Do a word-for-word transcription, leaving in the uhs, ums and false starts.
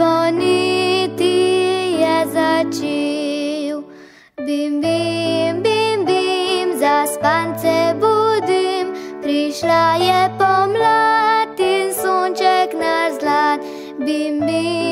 zvoniti je začel. Bim, bim, bim, bim, zaspance budim, prišla je pomlad in sonček naš zlat. Bim, bim.